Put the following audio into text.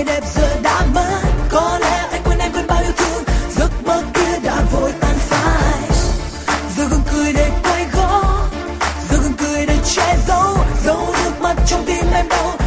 ngày đẹp giờ đã mất. Có lẽ anh quên em quên bao yêu thương, giấc mơ kia đã vội tan phai. Giờ gương cười để quay gót, giờ gương cười để che giấu nước mắt trong tim em đau.